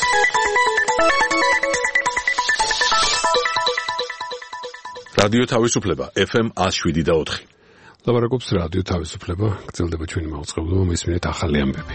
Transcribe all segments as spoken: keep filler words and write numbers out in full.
რადიო თავისუფლება ეფ ემ one oh seven და four. ლაპარაკობს რადიო თავისუფლება, გრძელდება ჩვენი მაუწყებლობა, მისმინეთ ახალი ამბები.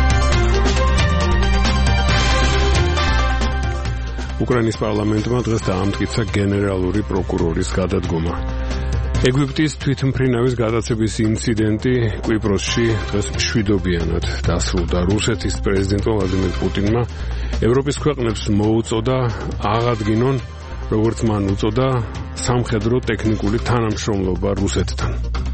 უკრაინის პარლამენტმა დღეს დაამტკიცა გენერალური პროკურორის გადადგომა. ეგვიპტის თვითმფრინავის გადაცემის ინციდენტი კვიპროსში დღეს მშვიდობიანად დასრულდა. რუსეთის პრეზიდენტმა ვლადიმერ პუტინმა ევროპის ქვეყნებს მოუწოდა აღადგინონ, როგორც მან უწოდა, სამხედრო ტექნიკური თანამშრომლობა რუსეთთან.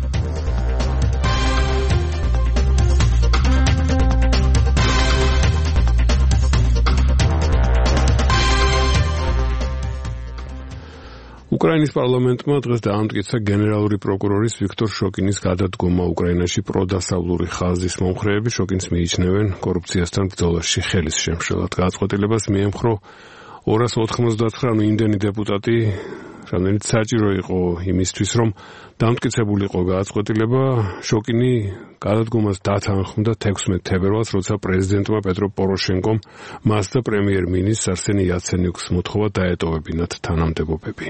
უკრაინის პარლამენტმა დღეს დაამტკიცა გენერალური პროკურორის ვიქტორ შოკინის გადადგომა. უკრაინაში პროდასავლური ხაზის მომხრეები შოკინს მიიჩნევენ კორუფციასთან ბრძოლაში ხელის შემშლელად. გადაწყვეტილებას მიემხრო ორას ოთხმოცდათვრამეტი იმდენი დეპუტატი, რამდენიც საჭირო იყო იმისთვის, რომ დამტკიცებულიყო გადაწყვეტილება. შოკინი გადადგომას დათანხმდა თექვსმეტ თებერვალს, როცა პრეზიდენტმა პეტრო პოროშენკომ მას და პრემიერ-მინისტრს არსენი იაცენიუკს მოთხოვა დაეტოვებინათ თანამდებობები.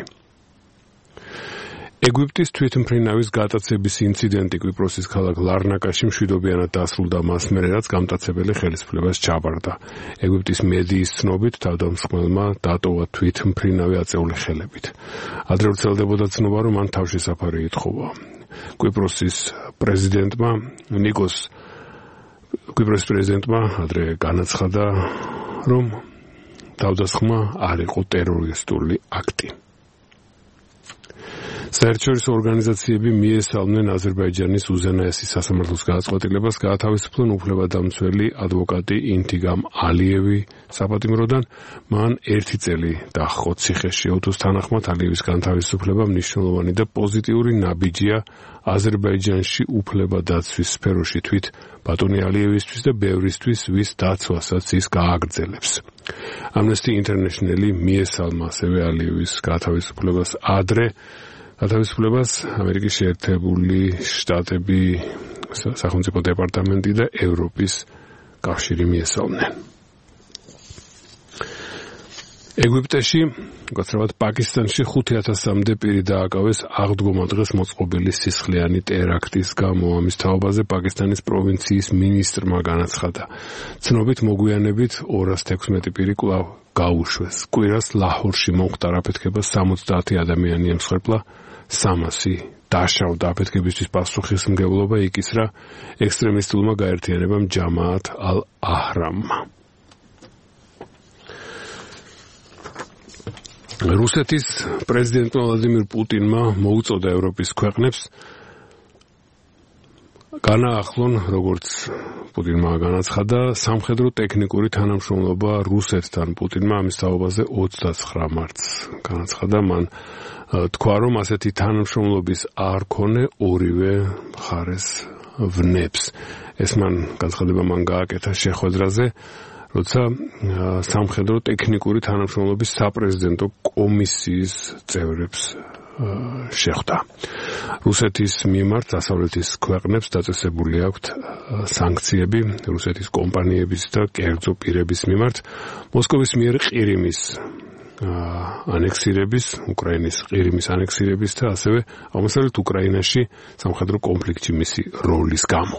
ეგვიპტის თვითმფრინავის გადაცემის ინციდენტი კვიპროსის ქალაქ ლარნაკაში მშვიდობიანად დასრულდა მას მერე, რაც გამტაცებელი ხელისუფლებას ჩაბარდა. ეგვიპტის მედიის ცნობით, თავდამსხმელმა დატოვა თვითმფრინავი აწეული ხელებით. ადრე ვრცელდებოდა ცნობა, რომ მან თავშესაფარი ითხოვა. კვიპროსის პრეზიდენტმა ნიკოს კვიპროსის პრეზიდენტმა ადრე განაცხადა, რომ თავდასხმა არ იყო ტერორისტული აქტი. საერთაშორისო ორგანიზაციები მიესალმნენ აზერბაიჯანის უზენაესის სასამართლოს გადაწყვეტილებას, გაათავისუფლონ უფლებადამცველი ადვოკატი ინთიგამ ალიევი საპატიმროდან. მან ერთი წელი დაჰყო ციხეში. ოთუს თანახმად ალიევის განთავისუფლება მნიშვნელოვანი და პოზიტიური ნაბიჯია აზერბაიჯანში უფლებადაცვის სფეროში თვით ბატონი ალიევისთვის და ბევრისთვის, ვის დაცვასაც ის გააგრძელებს. Amnesty International მიესალმა ასევე ალიევის განთავისუფლებას ადრე გათავისუფლებას ამერიკის შეერთებული შტატები, სახელმწიფო დეპარტამენტი და ევროპის კავშირი მიესალმნენ. ეგვიპტეში, გაცრავად პაკისტანში ხუთი ათასამდე პირი დააკავეს აღდგომა დღეს მოწყობილი სისხლიანი ტერაქტის გამო. ამის თაობაზე პაკისტანის პროვინციის მინისტრმა განაცხადა. ცნობით მოგვიანებით ორას თექვსმეტი პირი კვლავ გაუშვეს. კვირას ლაჰორში მომხდარ აფეთქებას სამოცდაათი ადამიანი ემსხვერპლა, სამასი დაშავდა. აფეთქებისთვის პასუხისმგებლობა იკისრა ექსტრემისტულმა გაერთიანებამ ჯამაათ ალ-აჰრამმა. რუსეთის პრეზიდენტმა ვლადიმერ პუტინმა მოუწოდა ევროპის ქვეყნებს განაახლონ, როგორც პუტინმა განაცხადა, სამხედრო ტექნიკური თანამშრომლობა რუსეთთან. პუტინმა ამის თაობაზე ოცდაცხრა მარტს განაცხადა. მან თქვა, რომ ასეთი თანამშრომლობის არ ქონე ორივე მხარეს ვნებს. ეს მან განცხადება მან გააკეთა შეხვედრაზე, როცა სამხედრო ტექნიკური თანამშრომლობის საპრეზიდენტო კომისიის წევრებს შეხვდა. რუსეთის მიმართ დასავლეთის ქვეყნებს დაწესებული აქვთ სანქციები რუსეთის კომპანიების და კერძო პირების მიმართ მოსკოვის მიერ ყირიმის ანექსირების, უკრაინის ყირიმის ანექსირების და ასევე აღმოსავლეთ უკრაინაში სამხედრო კონფლიქტში მისი როლის გამო.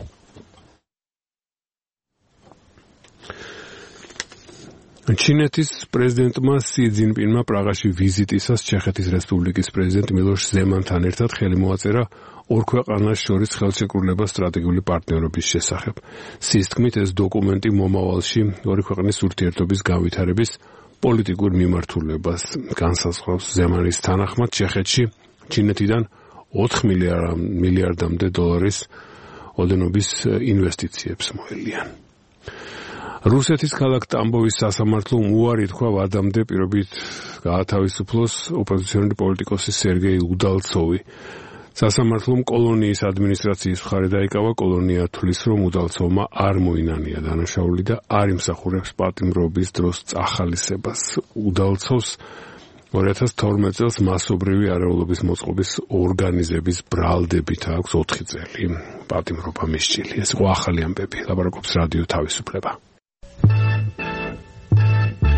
ჩინეთის პრეზიდენტმა სი ძინპინმა პრაღაში ვიზიტისას ჩეხეთის რესპუბლიკის პრეზიდენტ მილოშ ზემანთან ერთად ხელი მოაწერა ორ ქვეყანას შორის ხელშეკრულება სტრატეგიული პარტნიორობის შესახებ. სის თქმით, ეს დოკუმენტი მომავალში ორი ქვეყნის ურთიერთობის განვითარების პოლიტიკურ მიმართულებას განსაზღვრავს. ზემანის თანახმად ჩეხეთში ჩინეთიდან ოთხ მილიარდამდე დოლარის ოდენობის ინვესტიციებს მოელიან. რუსეთის ქალაქ ტამბოვის სასამართლომ უარი თქვა ვადამდე პირობით გაათავისუფლოს ოპოზიციონერი პოლიტიკოსი სერგეი უდალცოვი. სასამართლომ კოლონიის ადმინისტრაციის მხარე დაიკავა. კოლონია თვლის, რომ უდალცოვმა არ მოინანია დანაშაული და არ იმსახურებს პატიმრობის დროს წახალისებას. უდალცოვს ორი ათას თორმეტ წელს მასობრივი არეულობის მოწყობის ორგანიზების ბრალდებით აქვს ოთხი წელი პატიმრობა მისჭილი. ეს იყო ახალი ამბები. ლაპარაკობს რადიო თავისუფლება.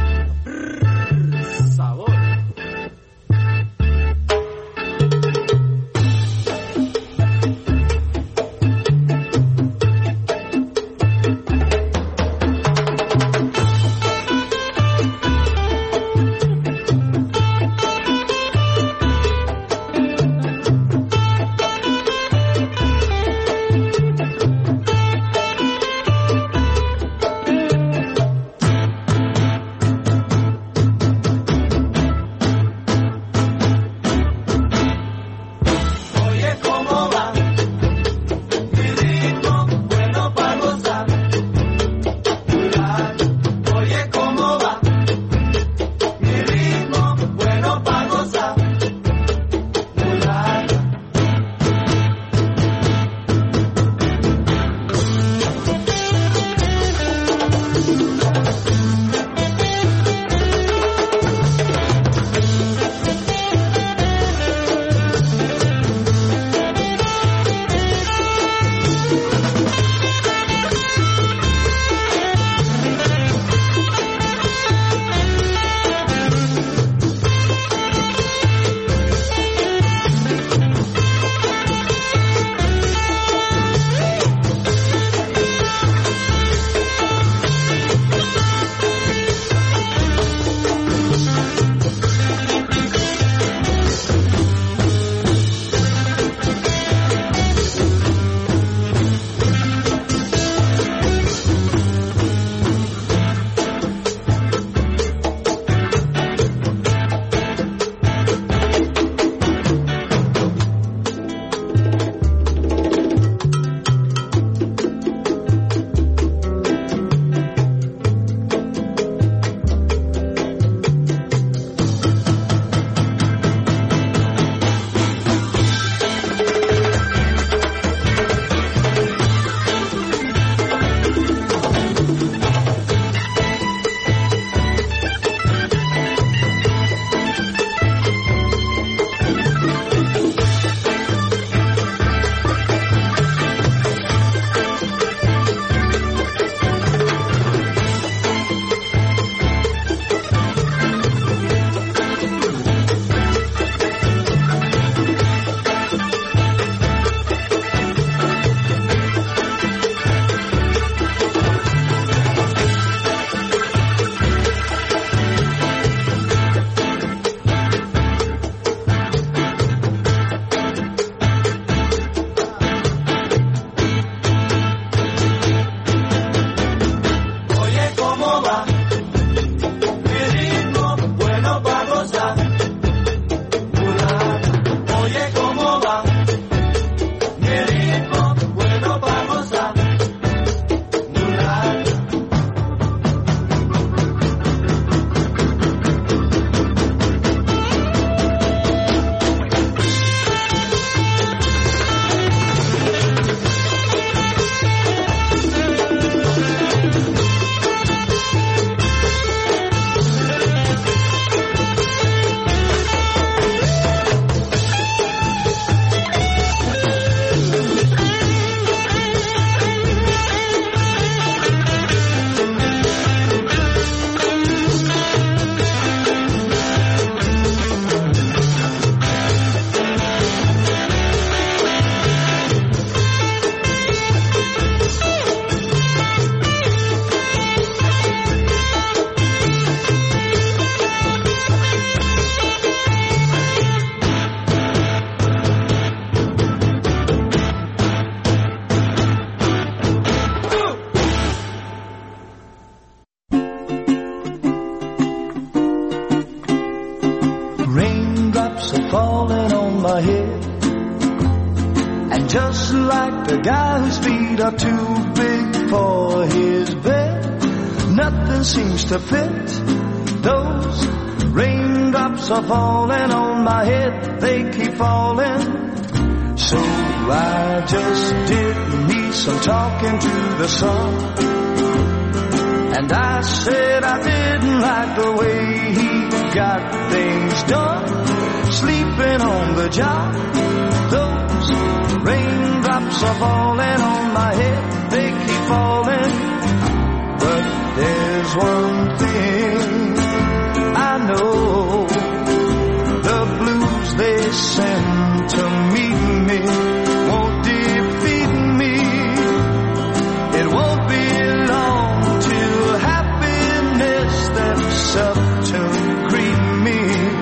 just like the guy whose feet are too big for his bed. Nothing seems to fit. Those raindrops are falling on my head, they keep falling. So I just did me some talking to the sun, and I said I didn't like the way he got things done, sleeping on the job. Those raindrops are falling on my head, they keep falling. But there's one thing I know, the blues they send to meet me won't defeat me. It won't be long till happiness steps up to greet me.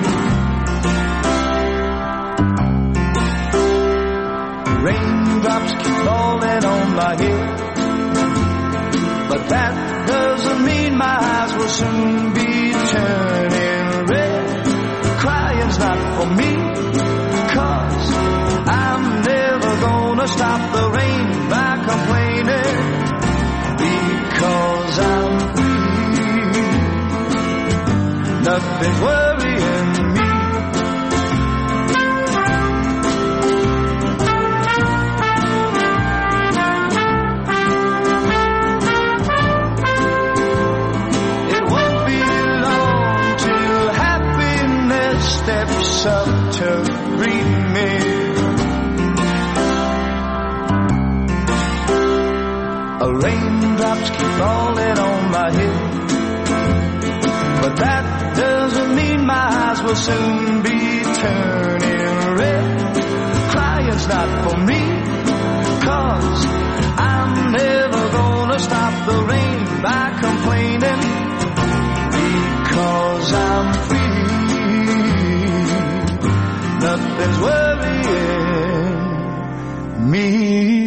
Raindrops keep falling on my head, but that doesn't mean my eyes will soon be turning red. Crying's not for me, 'cause I'm never gonna stop the rain by complaining, because I'm free. Nothing's worrying me. Steps up to greet me. Raindrops keep falling on my head, but that doesn't mean my eyes will soon be turning red. Crying's not for me, 'cause I'm never gonna stop the rain by complaining, because I'm free. Nothing's worrying me.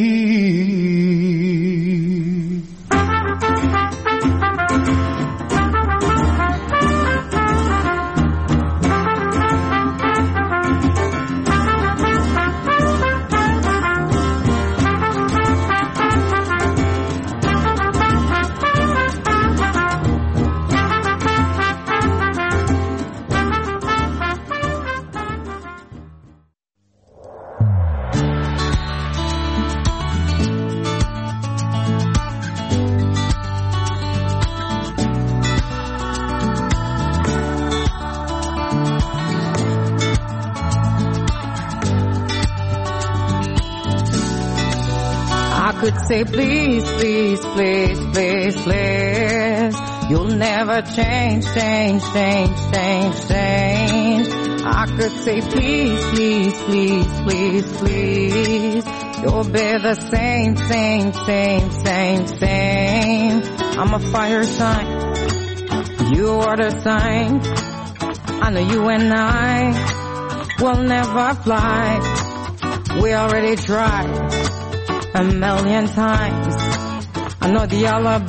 Could say please, please, please, please, please. You'll never change, change, change, change, change. I could say please, please, please, please, please. You'll be the same, same, same, same, same. I'm a fire sign, you are the sign. I know you and I will never fly. We already tried a million times. I know the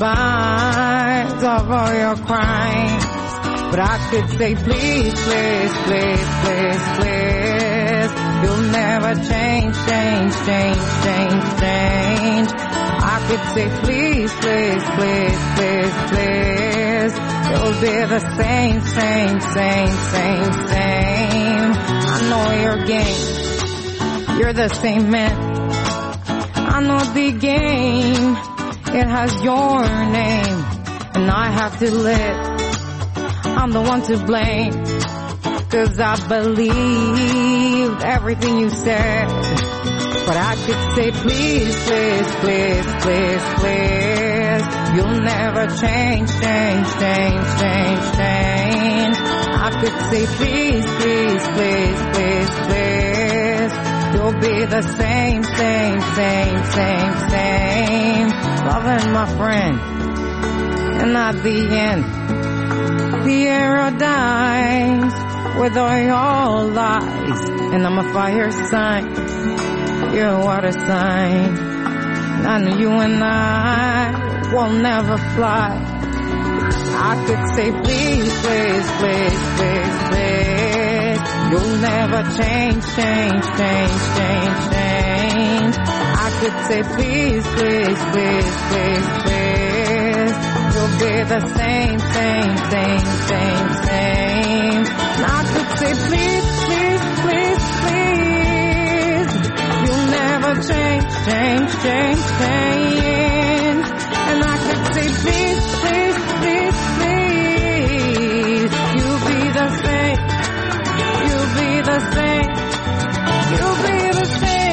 alibis of all your crimes, but I could say please, please, please, please, please. You'll never change, change, change, change, change. I could say please, please, please, please, please. You'll be the same, same, same, same, same. I know your game, you're the same man. I know the game, it has your name, and I have to live. I'm the one to blame, 'cause I believed everything you said. But I could say please, please, please, please, please. You'll never change, change, change, change, change. I could say please, please, please, please, please. You'll be the same, same, same, same, same. Loving my friend, and at the end, the arrow dies with all your lies. And I'm a fire sign, you're a water sign. I know you and I will never fly. I could say please, please, please, please, please. You'll never change, change, change, change, change. I could say please, please, please, please, please. You'll be the same, same, same, same, same. And I could say please, please, please, please. You'll never change, change, change, change. And I could say please, please, please, please. You'll be the same. You'll be the same. You'll be the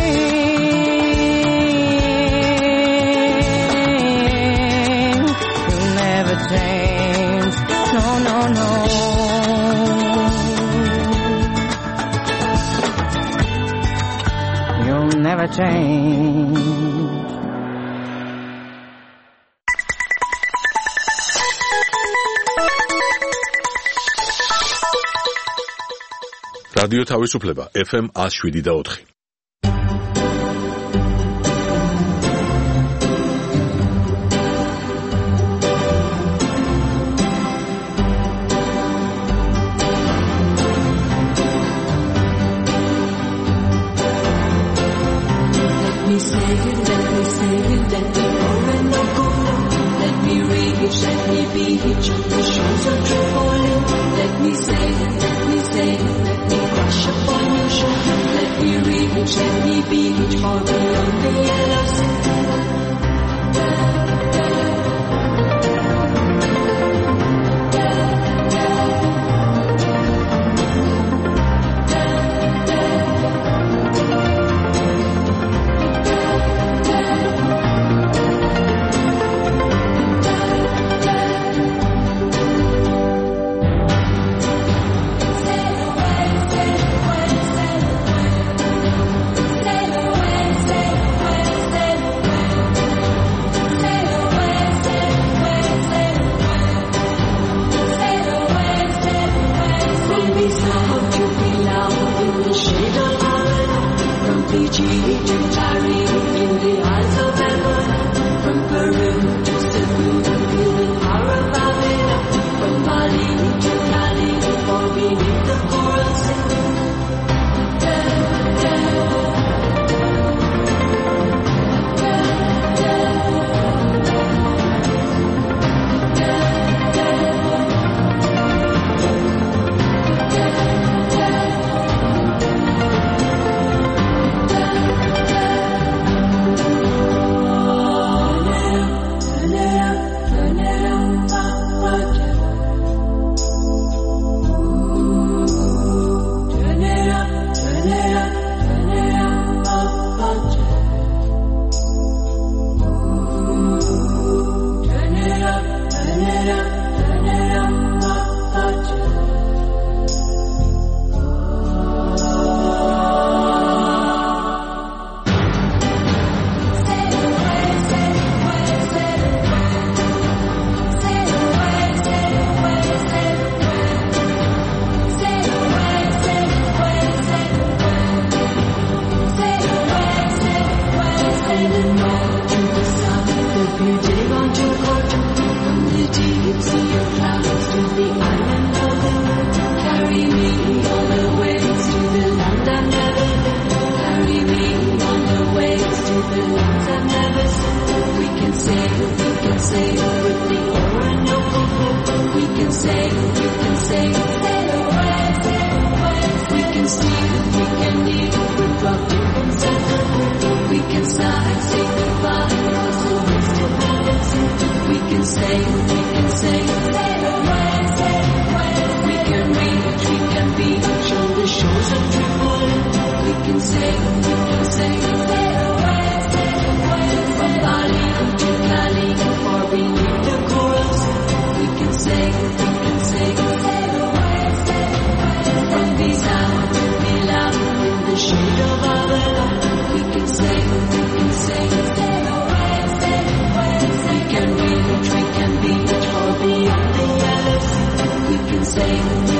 same. You'll never change. No, no, no. You'll never change. რადიო თავისუფლება ეფ ემ one oh seven და four.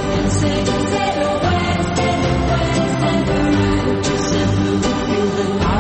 Say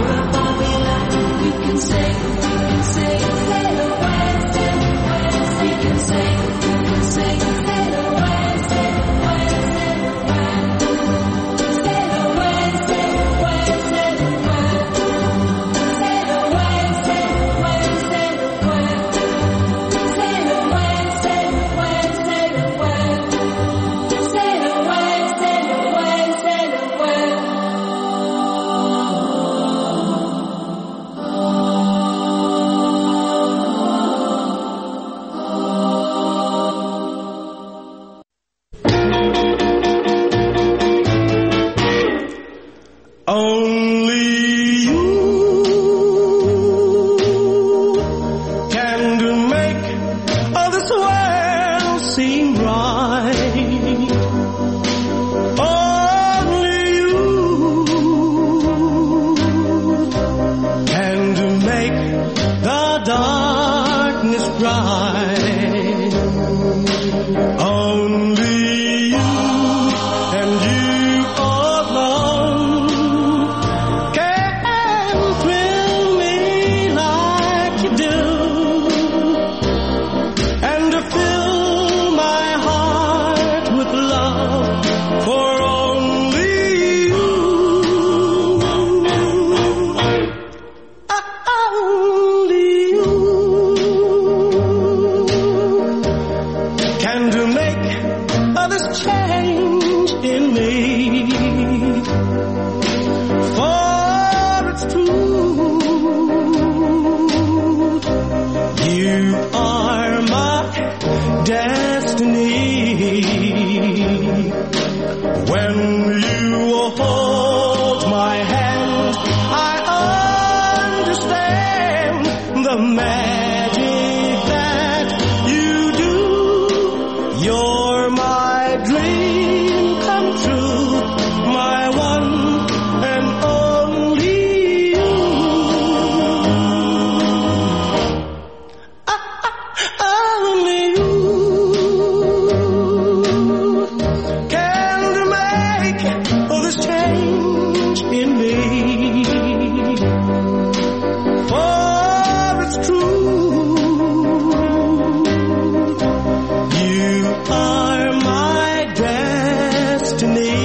seem right. Only you can make the darkness bright. Only you and you alone can thrill me like you do, and to fill my heart with love for only you. Only you can to make others change in me. For it's true, you are my destiny. When you hold my hand, I understand the magic that you do. You're my dream come true, my one and only you. Only you can make this change in me. For it's true, you are my destiny.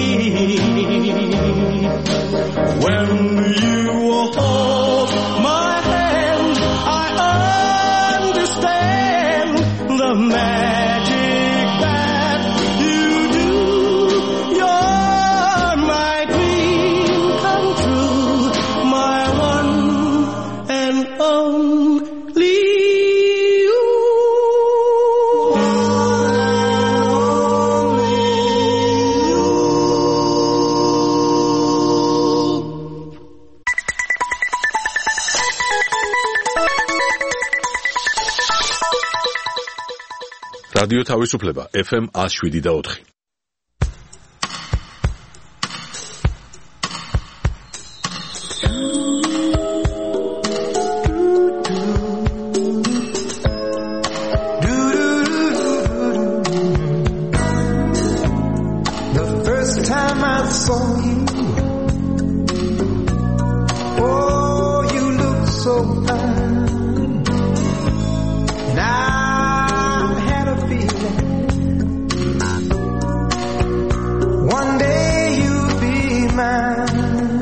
When you hold my hand, I understand the magic that you do. You're my dream come true, my one and only you. რადიო თავისუფლება ეფ ემ one oh seven და four. The first time I saw you, oh, you looked so fine, and I had a feeling one day you'd be mine.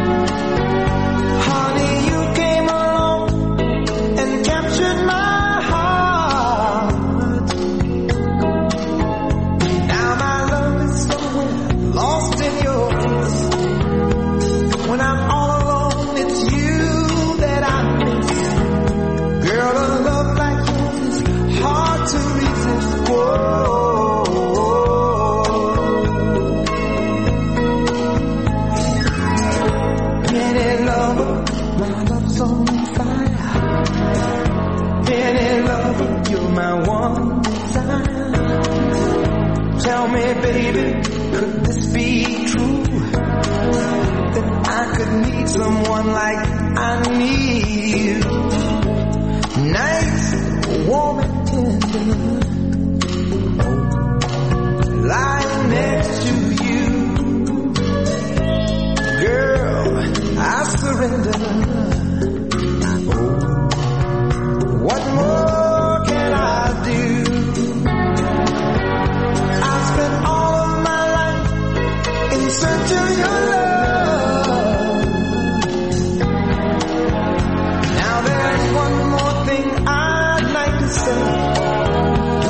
Honey, you came along and captured my heart. Now my love is somewhere lost in yours. When I'm all alone, it's you that I miss. Girl, a love like yours is hard to resist. Whoa. Any lover, my love's on fire. Any lover, you're my one desire. Tell me, baby, could this be true? That I could need someone like I need you. Nice, warm and tender, lying next to you. Girl, I surrender. What more can I do? I spent all of my life in search of your love. Now there's one more thing I'd like to say.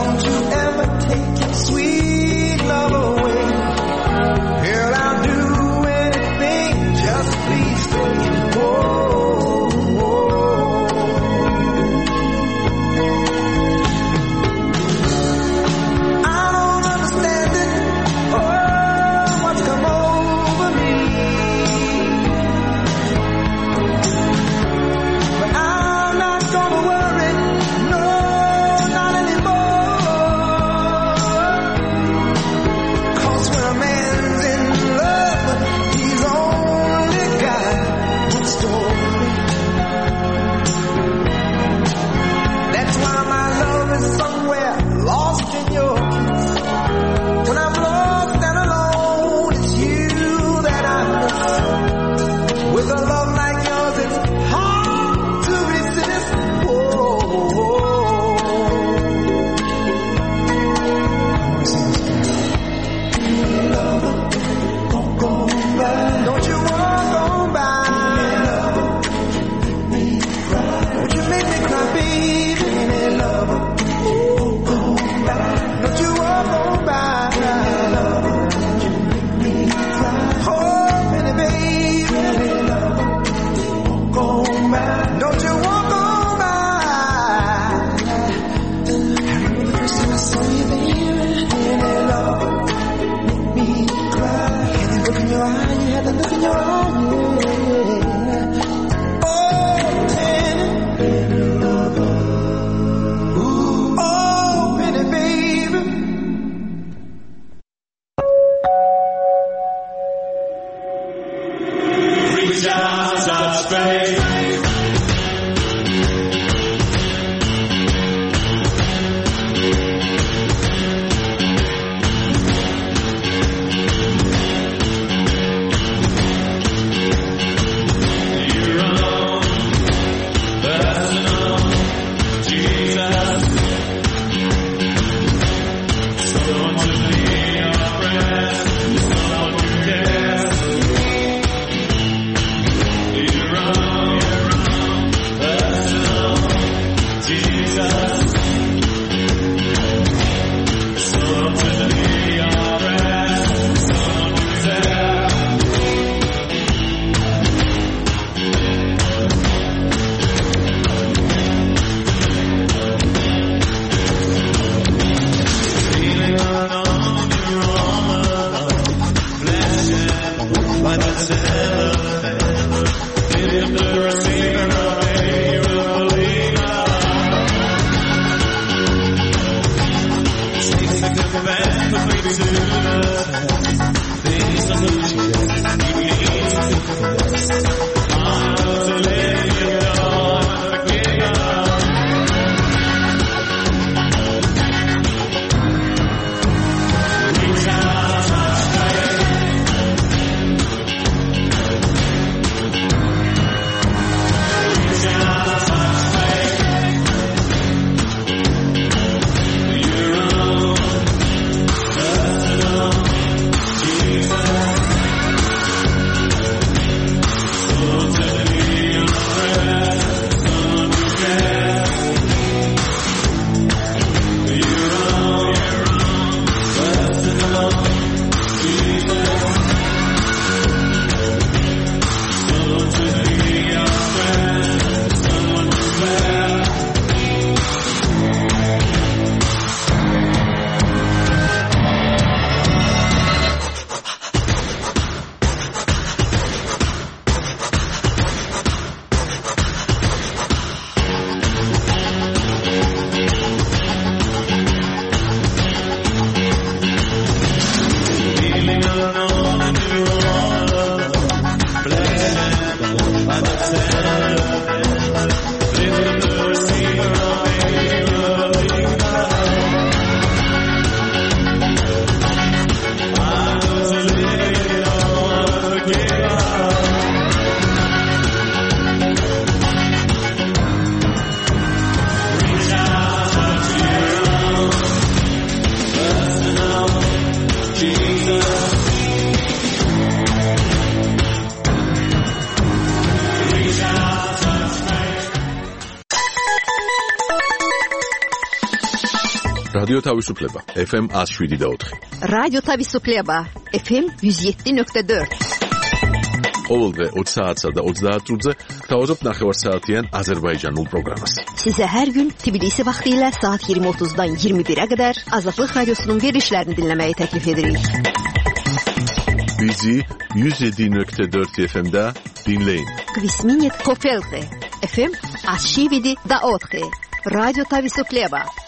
რადიო თავისუფლება ეფ ემ one oh seven და four. რადიო თავისუფლება ეფ ემ one oh seven point four. ყოველდღე ოცი საათსა და ოცდაათ წუთზე გთავაზობთ ნახევარსაათიან აზერბაიჯანულ პროგრამას. Size her gün Tbilisi vaxtilə saat yirmi otuzdan iyirmi birə qədər Azadlıq Radiosunun verilişlərini dinləməyi təklif edirik. Bizi one oh seven point four efe em'də dinləyin. Kvisminit Kofelki efe em one oh seven point four. Radyo Tavisufleba.